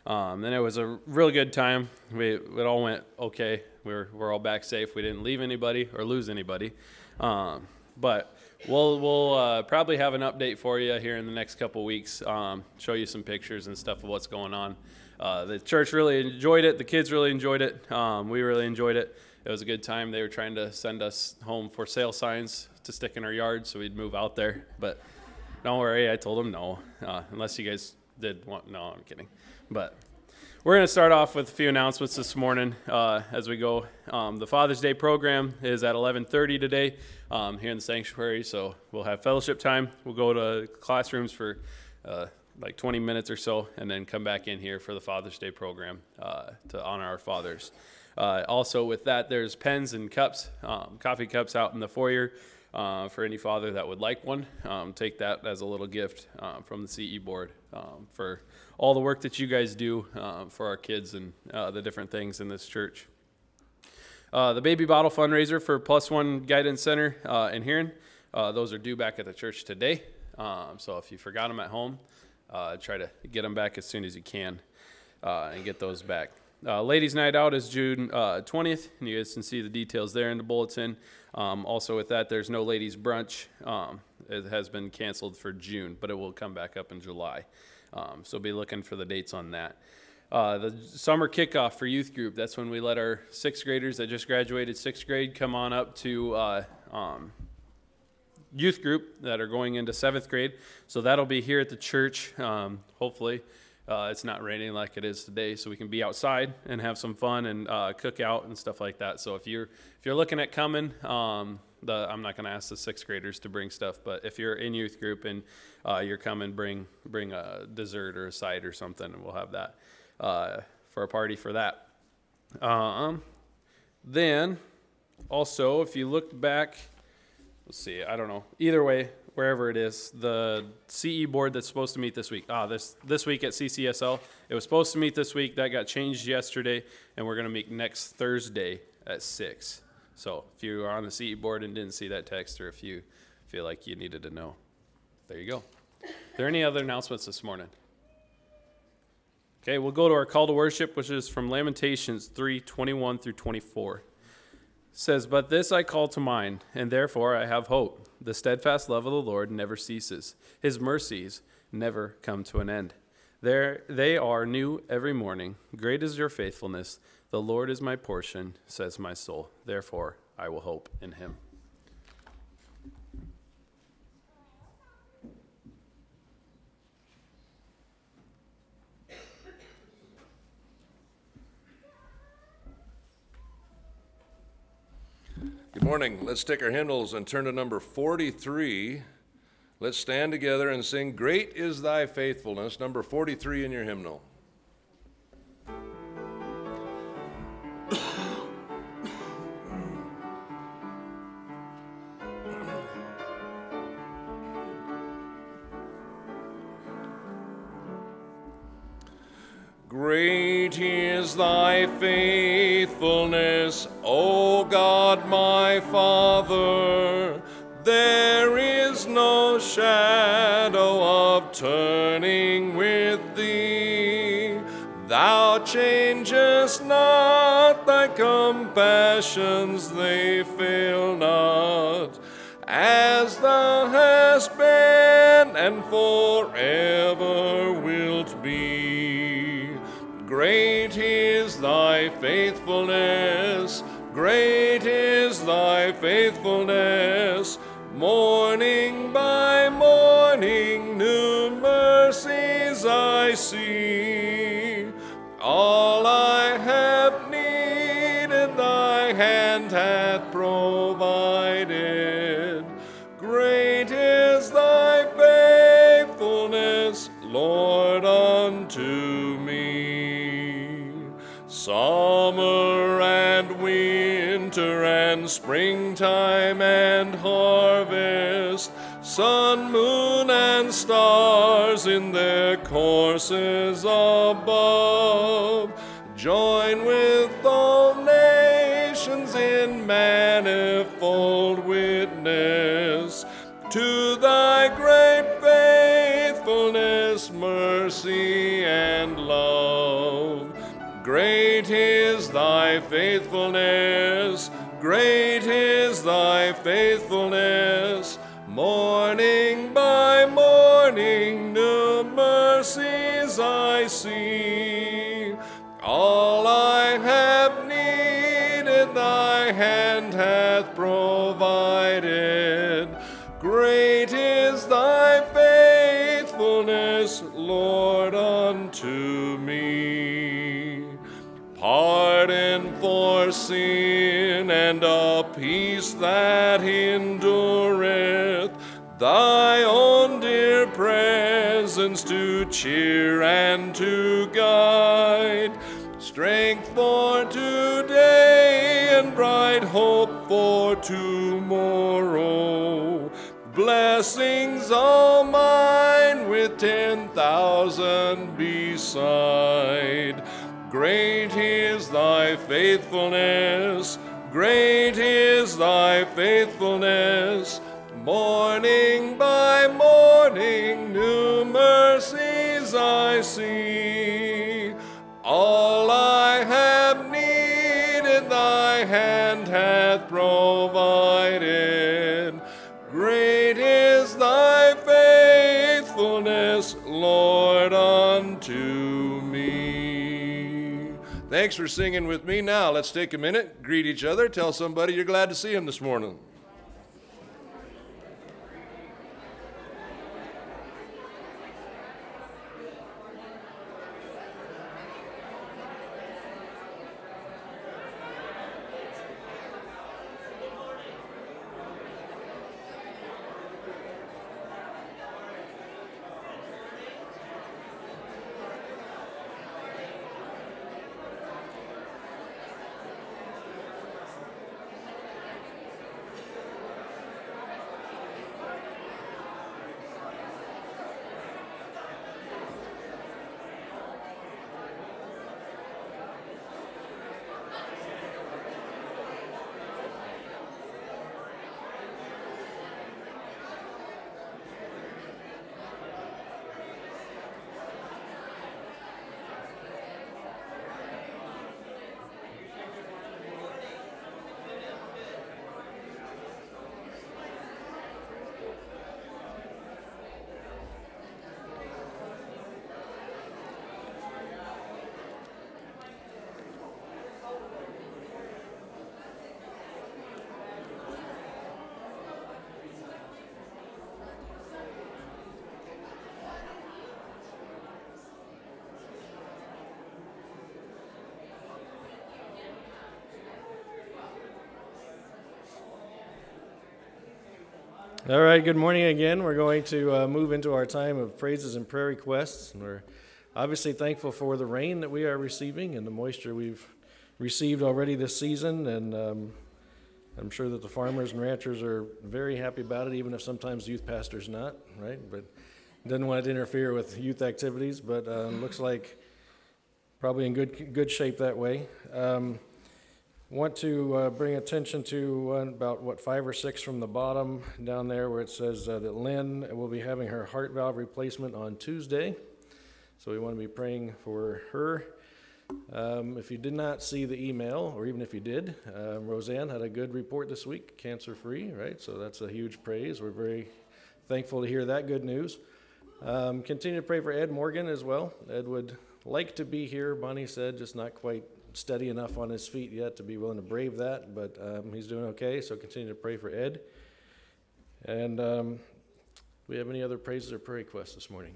And it was a really good time. It all went okay. We're all back safe. We didn't leave anybody or lose anybody. But we'll probably have an update for you here in the next couple weeks. Show you some pictures and stuff of what's going on. The church really enjoyed it. The kids really enjoyed it. We really enjoyed it. It was a good time. They were trying to send us home for sale signs to stick in our yard so we'd move out there. But don't worry, I told them no, unless you guys did want. No, I'm kidding. But we're going to start off with a few announcements this morning as we go. The Father's Day program is at 11:30 today here in the sanctuary, so we'll have fellowship time. We'll go to classrooms for like 20 minutes or so, and then come back in here for the Father's Day program to honor our fathers. Also with that, there's pens and cups, coffee cups out in the foyer for any father that would like one. Take that as a little gift from the CE board for all the work that you guys do for our kids and the different things in this church. The baby bottle fundraiser for Plus One Guidance Center in Huron, those are due back at the church today. So if you forgot them at home, try to get them back as soon as you can and get those back. Ladies' Night Out is June 20th, and you guys can see the details there in the bulletin. Also with that, there's no ladies' brunch. It has been canceled for June, but it will come back up in July. So be looking for the dates on that. The summer kickoff for youth group, that's when we let our sixth graders that just graduated sixth grade come on up to youth group that are going into seventh grade. So that'll be here at the church, hopefully. It's not raining like it is today, so we can be outside and have some fun and cook out and stuff like that. So if you're looking at coming, I'm not going to ask the sixth graders to bring stuff, but if you're in youth group and you're coming, bring a dessert or a side or something, and we'll have that for a party for that. Then also, if you look back, let's see, I don't know. Either way, wherever it is, the CE board that's supposed to meet this week. This week at CCSL. It was supposed to meet this week. That got changed yesterday, and we're going to meet next Thursday at 6. So if you are on the CE board and didn't see that text, or if you feel like you needed to know, there you go. Are there any other announcements this morning? Okay, we'll go to our call to worship, which is from Lamentations 3:21 through 24. It says, "But this I call to mind, and therefore I have hope. The steadfast love of the Lord never ceases. His mercies never come to an end. They are new every morning. Great is your faithfulness. The Lord is my portion, says my soul. Therefore I will hope in him." Good morning. Let's take our hymnals and turn to number 43. Let's stand together and sing, "Great is Thy Faithfulness," number 43 in your hymnal. Great is thy faithfulness, O God my Father. There is no shadow of turning with thee. Thou changest not, thy compassions, they fail not. As thou hast been and forever wilt be. Great is thy faithfulness, great is thy faithfulness. Morning by morning new mercies I see. All I have needed thy hand hath provided. Great is thy faithfulness, Lord, unto me. Summer and winter and springtime and harvest, sun, moon, and stars in their courses above, join with all nations in manifold witness to thy great faithfulness, mercy, and love. Great is thy faithfulness, great is thy faithfulness. Morning by morning new mercies I see. All I have needed thy hand hath provided. Great is thy faithfulness, Lord, unto me. Pardon for sin and a peace that endureth, thy own dear presence to cheer and to guide, strength for today and bright hope for tomorrow. Blessings all mine with 10,000 beside. Great is thy faithfulness, great is thy faithfulness. Morning by morning new mercies I see. All I have needed thy hand hath provided. Great is thy faithfulness, Lord, unto me. Thanks for singing with me. Now let's take a minute, greet each other, tell somebody you're glad to see them this morning. All right, good morning again. We're going to move into our time of praises and prayer requests. And we're obviously thankful for the rain that we are receiving and the moisture we've received already this season. And I'm sure that the farmers and ranchers are very happy about it, even if sometimes the youth pastor's not, right? But doesn't want it to interfere with youth activities, but looks like probably in good shape that way. Want to bring attention to about 5 or 6 from the bottom down there where it says that Lynn will be having her heart valve replacement on Tuesday. So we want to be praying for her. If you did not see the email, or even if you did, Roseanne had a good report this week, cancer-free, right? So that's a huge praise. We're very thankful to hear that good news. Continue to pray for Ed Morgan as well. Ed would like to be here, Bonnie said, just not quite steady enough on his feet yet to be willing to brave that, but he's doing okay, so continue to pray for Ed. And do we have any other praises or prayer requests this morning?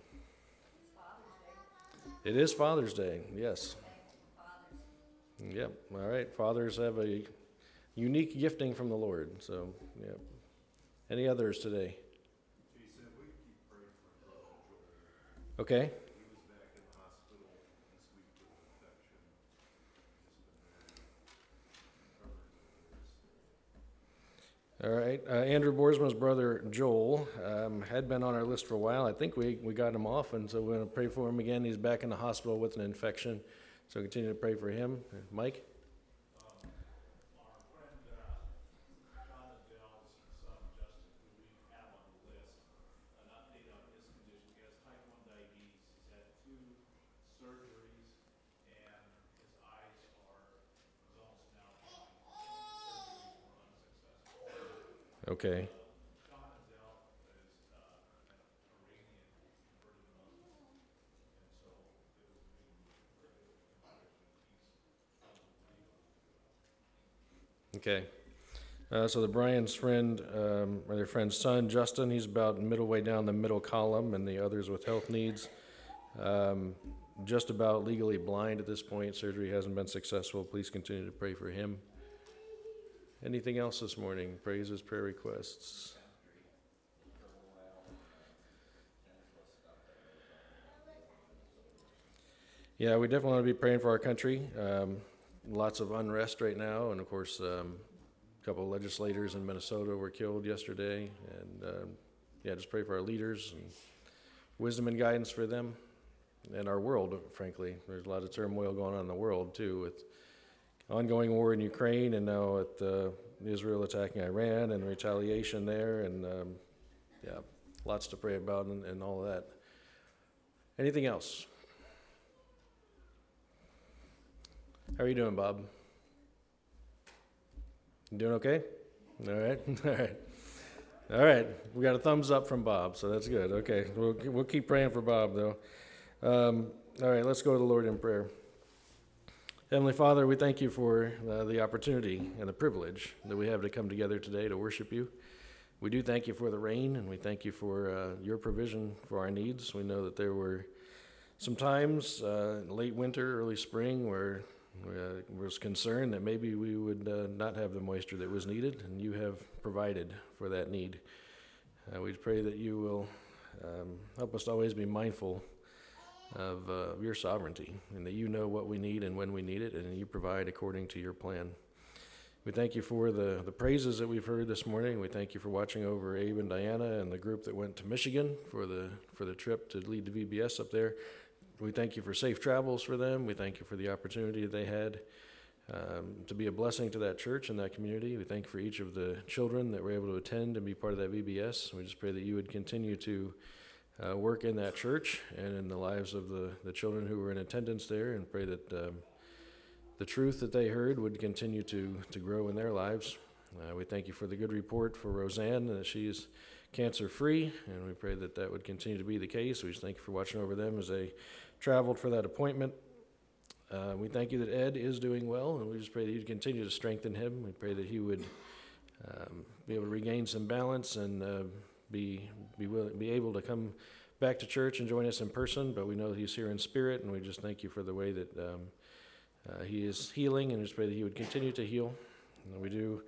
It is Father's Day, yes. Yep, all right. Fathers have a unique gifting from the Lord, so, yep. Any others today? Okay. All right. Andrew Boersma's brother, Joel, had been on our list for a while. I think we got him off, and so we're going to pray for him again. He's back in the hospital with an infection, so continue to pray for him. Mike? Our friend John Adele's son, Justin, who we have on the list, an update on his condition. He has type 1 diabetes. He's had 2 surgeries, and his Okay. Sean Adele is an Iranian converted Muslim, and so it was being converted, and he's Okay. So the Brian's friend, or their friend's son, Justin, he's about middle way down the middle column, and the others with health needs. Just about legally blind at this point. Surgery hasn't been successful. Please continue to pray for him. Anything else this morning? Praises, prayer requests. Yeah, we definitely want to be praying for our country. Lots of unrest right now, and of course, a couple of legislators in Minnesota were killed yesterday. And yeah, just pray for our leaders and wisdom and guidance for them and our world, frankly. There's a lot of turmoil going on in the world, too, with ongoing war in Ukraine and now with Israel attacking Iran and retaliation there. And yeah, lots to pray about and all of that. Anything else? How are you doing, Bob? You doing okay? All right, all right. All right, we got a thumbs up from Bob, so that's good. Okay, we'll keep praying for Bob, though. All right, let's go to the Lord in prayer. Heavenly Father, we thank you for the opportunity and the privilege that we have to come together today to worship you. We do thank you for the rain, and we thank you for your provision for our needs. We know that there were some times, late winter, early spring, where was concerned that maybe we would not have the moisture that was needed, and you have provided for that need. We pray that you will help us to always be mindful of your sovereignty, and that you know what we need and when we need it, and you provide according to your plan. We thank you for the praises that we've heard this morning. We thank you for watching over Abe and Diana and the group that went to Michigan for the trip to lead the VBS up there. We thank you for safe travels for them. We thank you for the opportunity they had to be a blessing to that church and that community. We thank you for each of the children that were able to attend and be part of that VBS. We just pray that you would continue to work in that church and in the lives of the children who were in attendance there, and pray that the truth that they heard would continue to grow in their lives. We thank you for the good report for Roseanne, that she is cancer-free, and we pray that that would continue to be the case. We just thank you for watching over them as they traveled for that appointment. We thank you that Ed is doing well, and we just pray that you'd continue to strengthen him. We pray that he would be able to regain some balance and be able to come back to church and join us in person, but we know he's here in spirit, and we just thank you for the way that he is healing, and just pray that he would continue to heal. And we do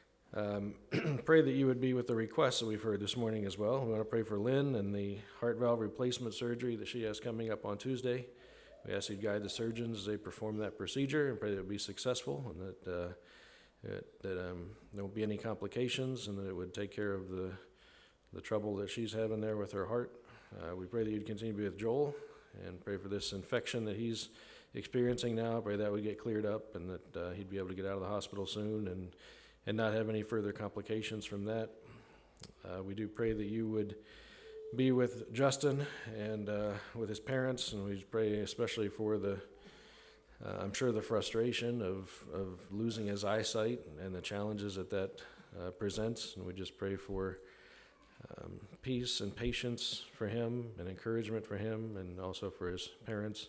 pray that you would be with the requests that we've heard this morning as well. We want to pray for Lynn and the heart valve replacement surgery that she has coming up on Tuesday. We ask you to guide the surgeons as they perform that procedure, and pray that it would be successful, and that there won't be any complications, and that it would take care of the trouble that she's having there with her heart. We pray that you'd continue to be with Joel, and pray for this infection that he's experiencing now. Pray that would get cleared up, and that he'd be able to get out of the hospital soon and not have any further complications from that. We do pray that you would be with Justin and with his parents, and we pray especially for I'm sure the frustration of losing his eyesight and the challenges that presents, and we just pray for peace and patience for him and encouragement for him, and also for his parents.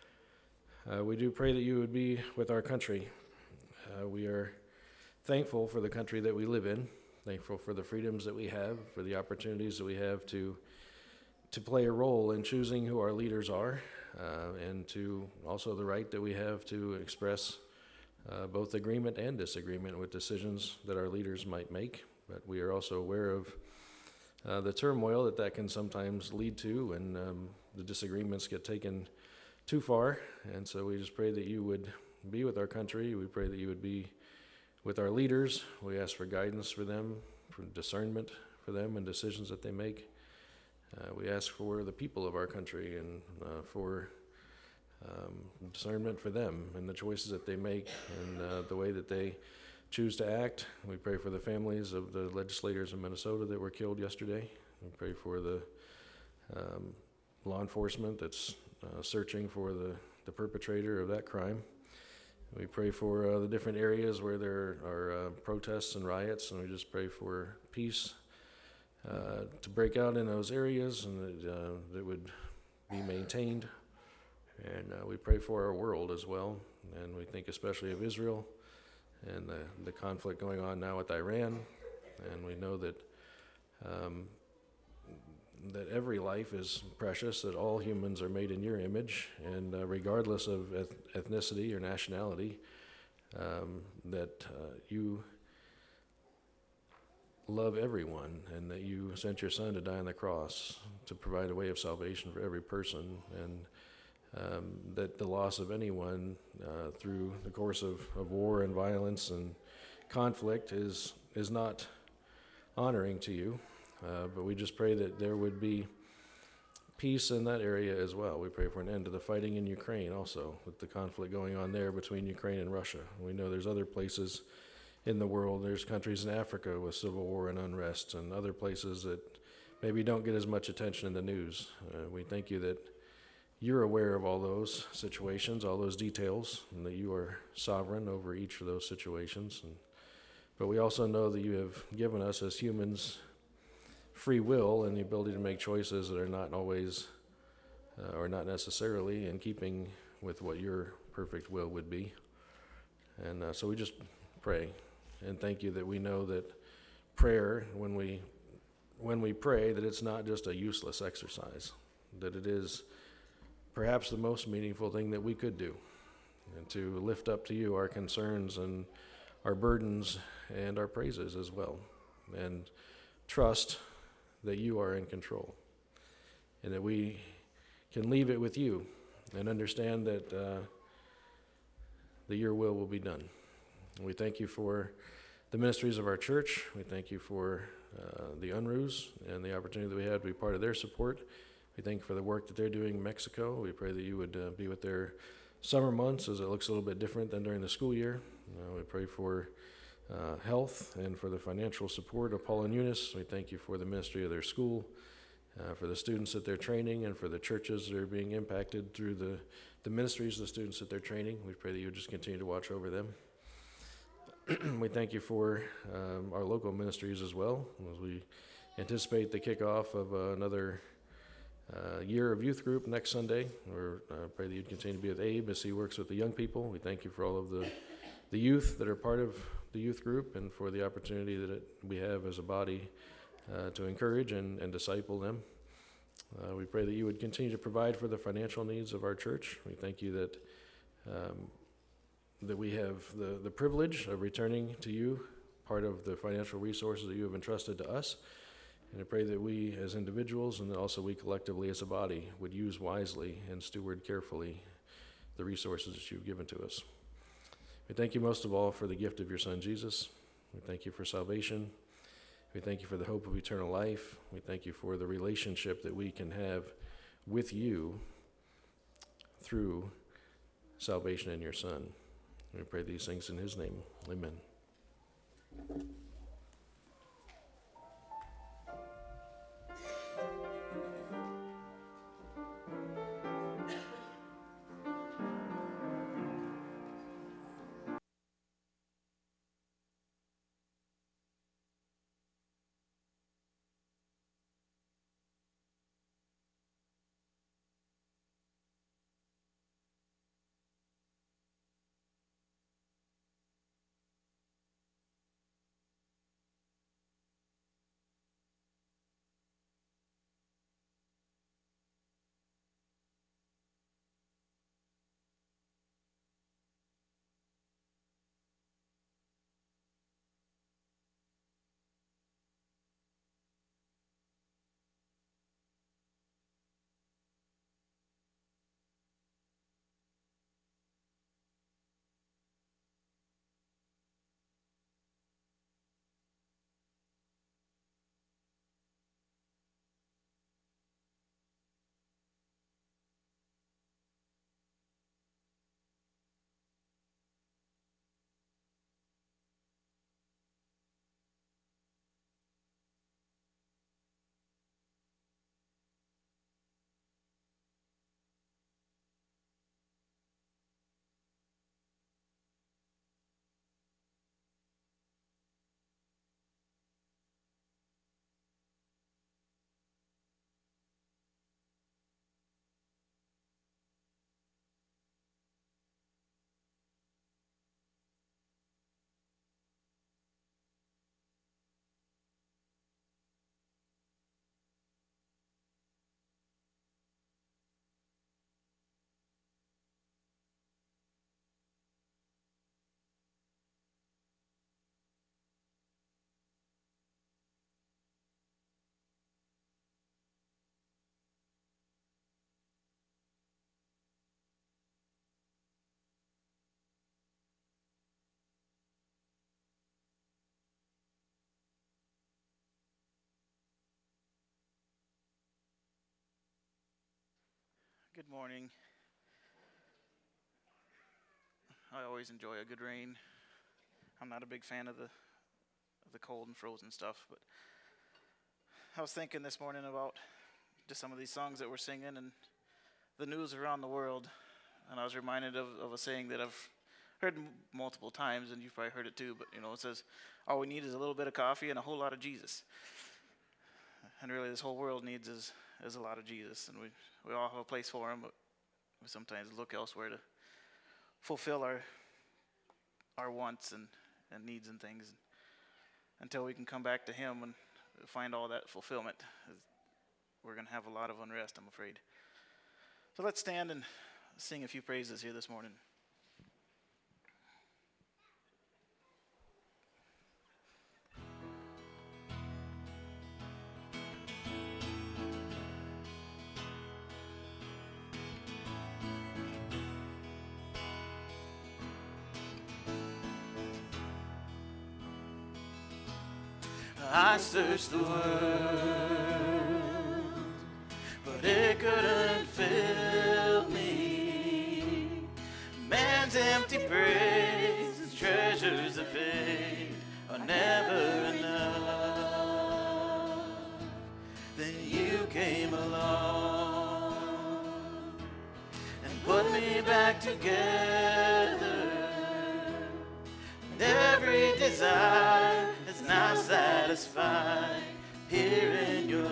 We do pray that you would be with our country. We are thankful for the country that we live in, thankful for the freedoms that we have, for the opportunities that we have to play a role in choosing who our leaders are, and to also the right that we have to express both agreement and disagreement with decisions that our leaders might make. But we are also aware of the turmoil that can sometimes lead to, and the disagreements get taken too far. And so we just pray that you would be with our country. We pray that you would be with our leaders. We ask for guidance for them, for discernment for them and decisions that they make. We ask for the people of our country and for discernment for them and the choices that they make and the way that they choose to act. We pray for the families of the legislators in Minnesota that were killed yesterday. We pray for the law enforcement that's searching for the perpetrator of that crime. We pray for the different areas where there are protests and riots, and we just pray for peace to break out in those areas, and that would be maintained. And we pray for our world as well, and we think especially of Israel and the conflict going on now with Iran. And we know that that every life is precious, that all humans are made in your image, and regardless of ethnicity or nationality, that you love everyone, and that you sent your son to die on the cross to provide a way of salvation for every person, and that the loss of anyone through the course of war and violence and conflict is not honoring to you. But we just pray that there would be peace in that area as well. We pray for an end to the fighting in Ukraine also, with the conflict going on there between Ukraine and Russia. We know there's other places in the world. There's countries in Africa with civil war and unrest, and other places that maybe don't get as much attention in the news. We thank you that you're aware of all those situations, all those details, and that you are sovereign over each of those situations. But we also know that you have given us as humans free will and the ability to make choices that are not always or not necessarily in keeping with what your perfect will would be. And so we just pray and thank you that we know that prayer, when we pray, that it's not just a useless exercise, that it is perhaps the most meaningful thing that we could do, and to lift up to you our concerns and our burdens and our praises as well, and trust that you are in control, and that we can leave it with you and understand that your will be done. And we thank you for the ministries of our church. We thank you for the UNRUs and the opportunity that we had to be part of their support. We thank you for the work that they're doing in Mexico. We pray that you would be with their summer months, as it looks a little bit different than during the school year. We pray for health and for the financial support of Paul and Eunice. We thank you for the ministry of their school, for the students that they're training, and for the churches that are being impacted through the ministries of the students that they're training. We pray that you would just continue to watch over them. We thank you for our local ministries as well, as we anticipate the kickoff of another year of youth group next Sunday. We pray that you'd continue to be with Abe as he works with the young people. We thank you for all of the youth that are part of the youth group, and for the opportunity that we have as a body to encourage and disciple them. We pray that you would continue to provide for the financial needs of our church. We thank you that that we have the privilege of returning to you part of the financial resources that you have entrusted to us. And I pray that we as individuals, and also we collectively as a body, would use wisely and steward carefully the resources that you've given to us. We thank you most of all for the gift of your Son, Jesus. We thank you for salvation. We thank you for the hope of eternal life. We thank you for the relationship that we can have with you through salvation in your Son. We pray these things in his name. Amen. Good morning. I always enjoy a good rain. I'm not a big fan of the cold and frozen stuff, but I was thinking this morning about just some of these songs that we're singing and the news around the world, and I was reminded of a saying that I've heard multiple times, and you've probably heard it too, but it says, all we need is a little bit of coffee and a whole lot of Jesus. And really this whole world needs is a lot of Jesus, and we all have a place for him, but we sometimes look elsewhere to fulfill our wants and needs and things until we can come back to him and find all that fulfillment. We're going to have a lot of unrest, I'm afraid. So let's stand and sing a few praises here this morning. I searched the world, but it couldn't fill me. Man's empty praise and treasures of faith are never enough. Then you came along and put me back together, and every desire is now satisfied here in your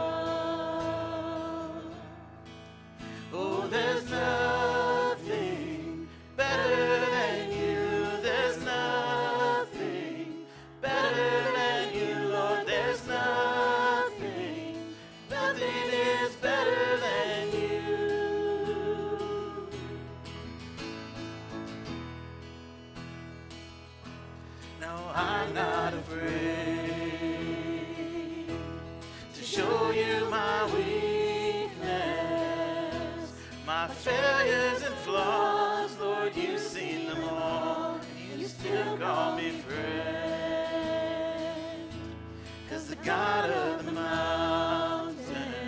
love. Oh, there's nothing better than you. There's nothing better than you, Lord. There's nothing, nothing is better than you. Now I'm not afraid to show you my weakness, my failures and flaws. Lord, you've seen them all, and you still call me friend. 'Cause the God of the mountains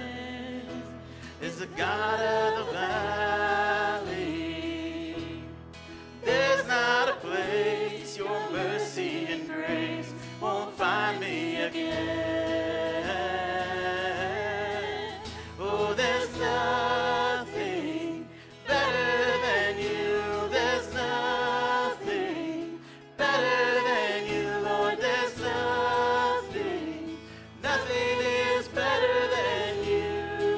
is the God of the valley. There's not a place your mercy and grace won't find me again. Oh, there's nothing better than you. There's nothing better than you, Lord. There's nothing, nothing is better than you.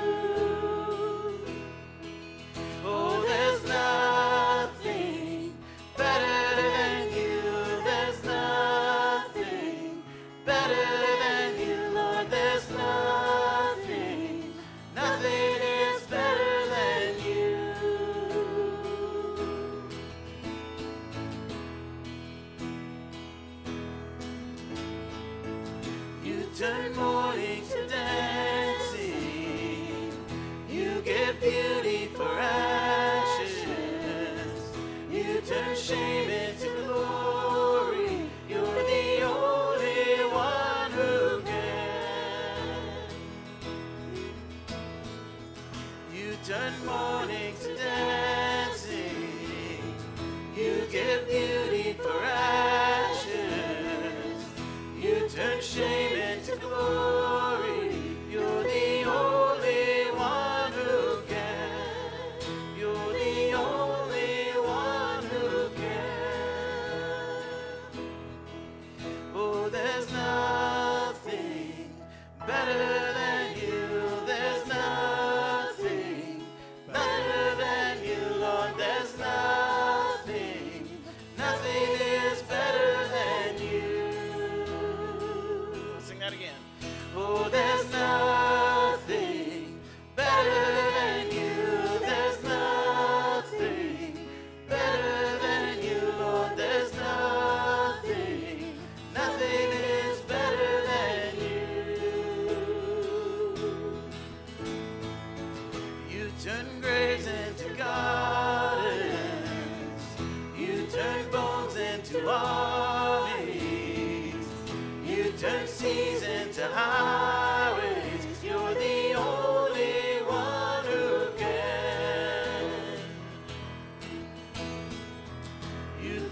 Oh, there's nothing better than you. There's nothing better than you, Lord. There's nothing, nothing is better than you. You turn mourning to dancing. You give beauty for ashes. You turn shame into glory. You're the only one who can. You turn mourning to dancing. You give beauty for ashes. You turn shame into glory. You're the only one who can. You're the only one who can. Oh, there's nothing better than you. There's nothing better than you, Lord. There's nothing, nothing is better than you. Sing that again. Oh, there's nothing better than you. There's nothing better than you, Lord. There's nothing, nothing is better than you. You turn graves into gardens. You turn bones into armies. You turn seas into highways. You're the only one who can.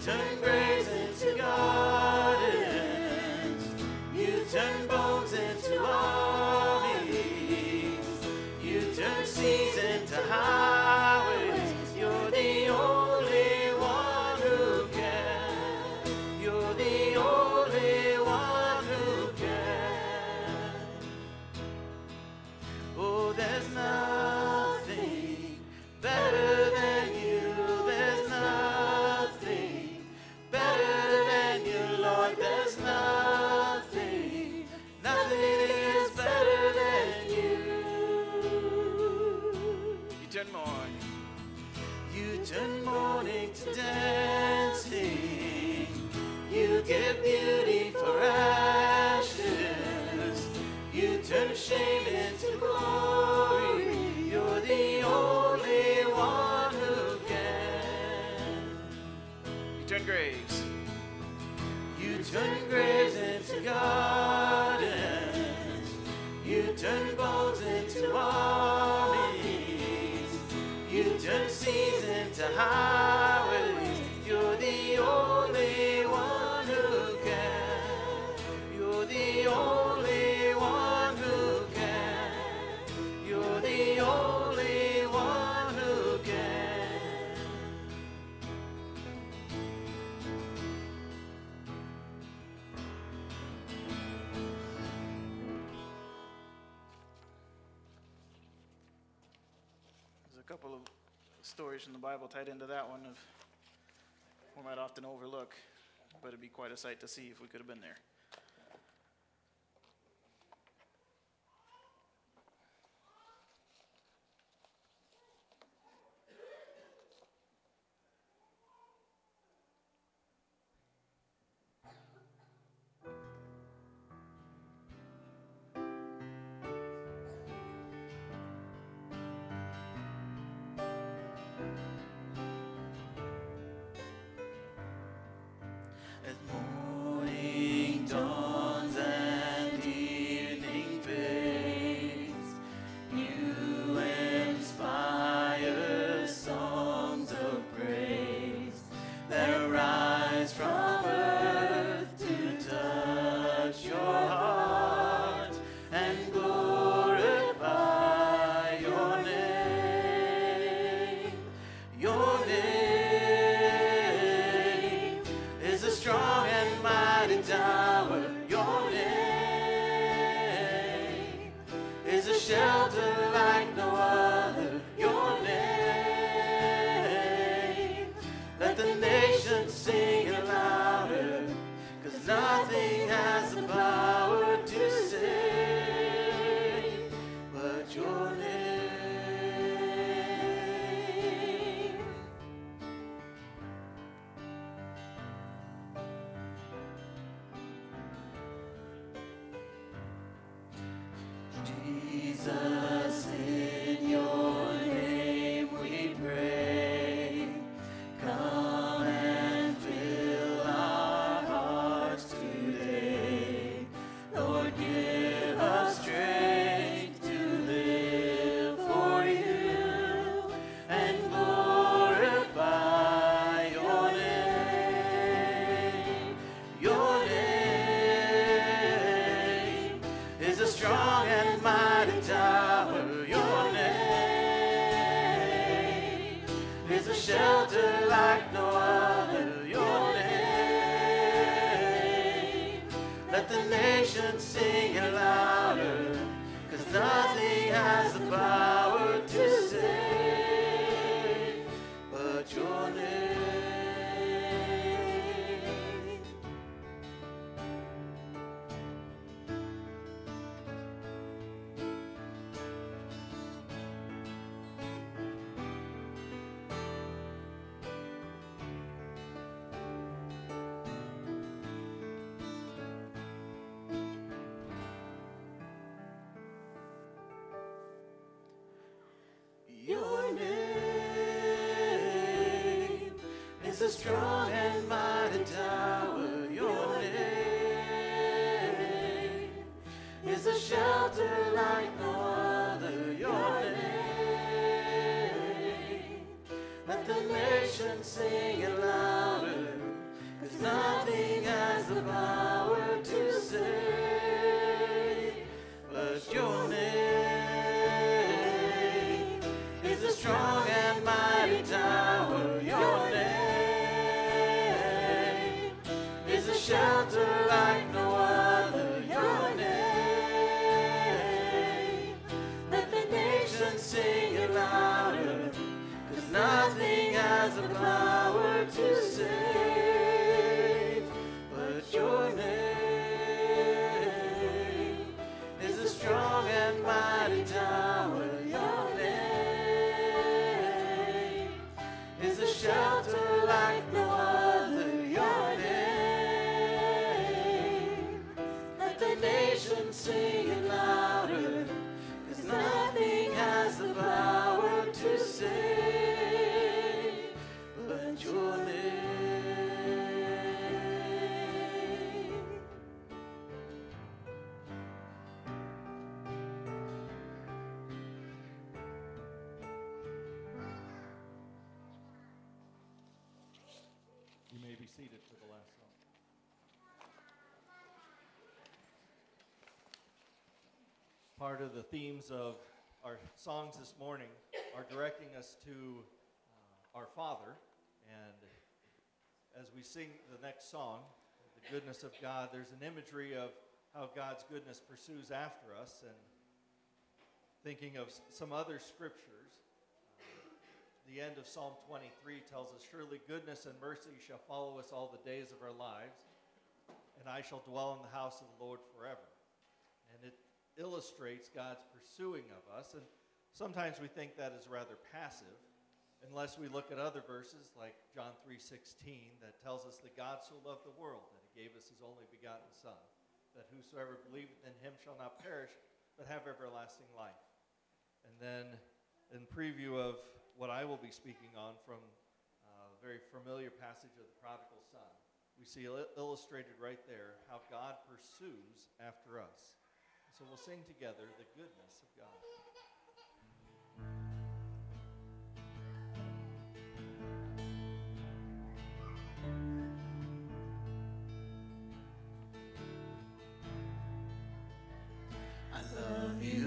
turn graves into gardens. You turn bones into armies. You turn seas into highways. You're the only one who can. You're the only one who can. Oh, there's nothing better than you. There's nothing better than you, Lord. There's nothing, nothing is better than you. You turn mourning, you turn mourning to dancing. You give beauty for ashes. You turn shame into glory. You're the only one who can. You turn graves. You turn graves into gardens. You turn bones into armies. You turn seas into highways. You're the only one who can. You're the only one who can. You're the only one who can. There's a couple of stories from the Bible tied into that one of we might often overlook, but it'd be quite a sight to see if we could have been there. As morning dawns and evening fades, you inspire songs of praise that rise from earth to touch your heart and glorify your name. Your name is a strong and mighty tower. Your name is a shelter like no other. Your name, let the nations sing it louder, 'cause nothing has the power to save but your name. Jesus, in your name we pray. Come and fill our hearts today. Lord, give us strength to live for you and glorify your name. Your name is a strong and mighty tower. Your name is a shelter like no other. Your name, let the nations sing it louder, 'cause nothing has the power to save but your name. Your name is a strong and mighty tower. Your name is a shelter like no other. Your name, let the nations sing it louder, shelter like no other, your name. Let the nations sing it louder, 'cause nothing has the power to save but your name. Is a strong and mighty tower, your name. Is a shelter like no other, your name. Let the nations sing it louder, 'cause nothing has the power to save but your name. You may be seated for the last song. Part of the themes of our songs this morning are directing us to our Father. And as we sing the next song, the goodness of God, there's an imagery of how God's goodness pursues after us. And thinking of some other scriptures, the end of Psalm 23 tells us, surely goodness and mercy shall follow us all the days of our lives, and I shall dwell in the house of the Lord forever. And it illustrates God's pursuing of us. And sometimes we think that is rather passive, unless we look at other verses like John 3:16 that tells us that God so loved the world that he gave us his only begotten Son, that whosoever believeth in him shall not perish, but have everlasting life. And then in preview of what I will be speaking on from a very familiar passage of the prodigal son, we see illustrated right there how God pursues after us. So we'll sing together the goodness of God. I love you,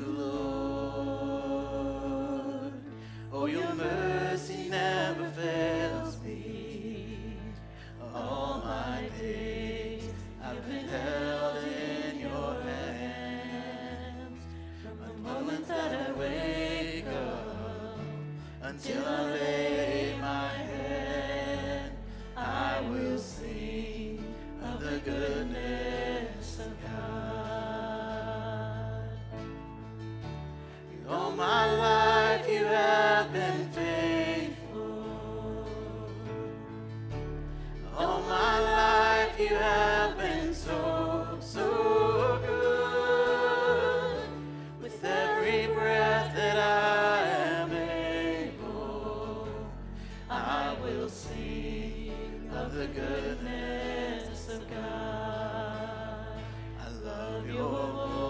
Lord. Oh, your mercy never fails me. All my days I've been held in your hands. From the moment that I wake up until I lay my head, I will sing of the goodness of God. All my life you have been faithful. All my life you have been so, so good. With every breath that I am able, I will sing of the goodness of God. I love your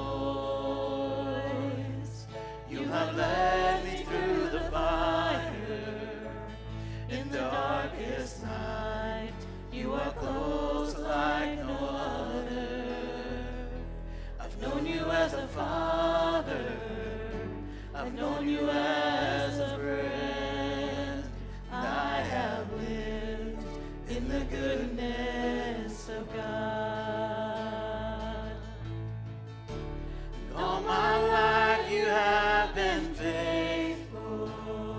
voice. You have led me through the fire. In the darkest night, you are close like no other. I've known you as a father. I've known you as a friend. I have lived in the goodness of God. All my life you have been faithful.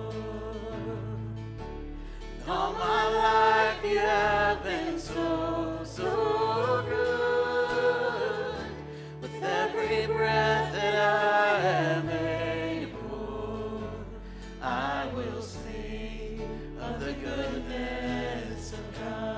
All my life you have been so, so good. With every breath that I am able, I will sing of the goodness of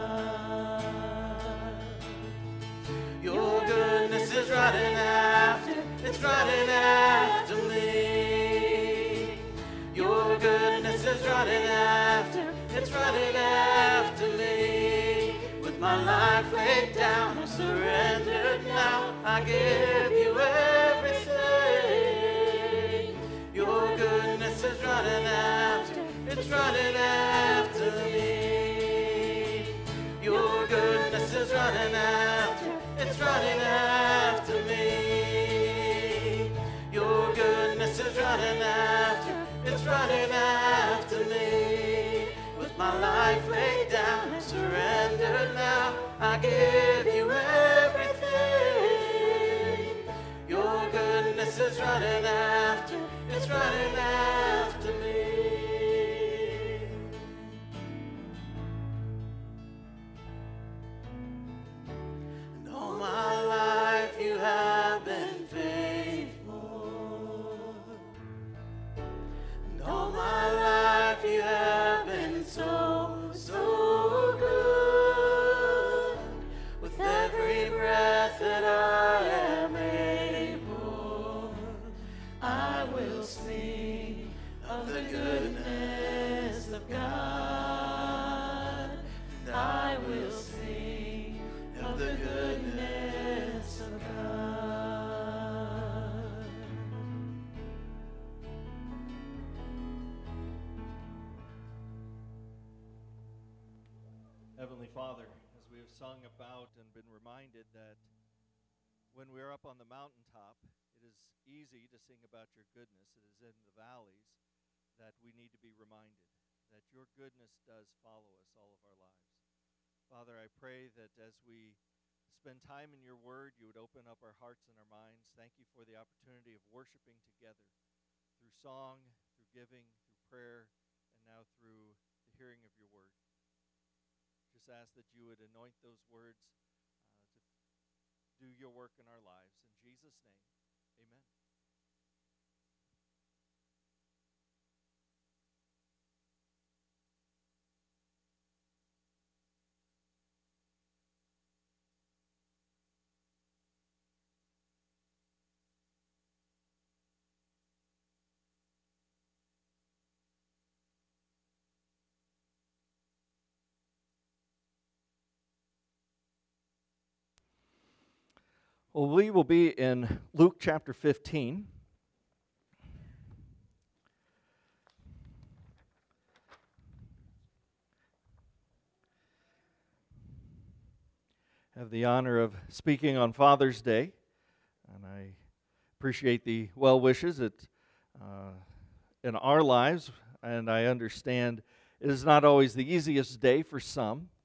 God. Your goodness is running after, it's running after me. Your goodness is running after, it's running after me. With my life laid down, I'm surrendered now. I give you everything. Your goodness is running after, it's running after me. Your goodness is running after, it's running after me. Your goodness is running after, it's running after me. With my life laid down, I surrender now. I give you is running after, it's running after me. And all my life you have been faithful. And all my life you have been so, so good. With every breath that I am able, I will sing of the goodness of God. And I will sing of the goodness of God. Heavenly Father, as we have sung about and been reminded that when we're up on the mountaintop, it is easy to sing about your goodness. It is in the valleys that we need to be reminded that your goodness does follow us all of our lives. Father, I pray that as we spend time in your word, you would open up our hearts and our minds. Thank you for the opportunity of worshiping together through song, through giving, through prayer, and now through the hearing of your word. Just ask that you would anoint those words to do your work in our lives. In Jesus' name, amen. Well, we will be in Luke chapter 15. I have the honor of speaking on Father's Day, and I appreciate the well wishes in our lives, and I understand it is not always the easiest day for some.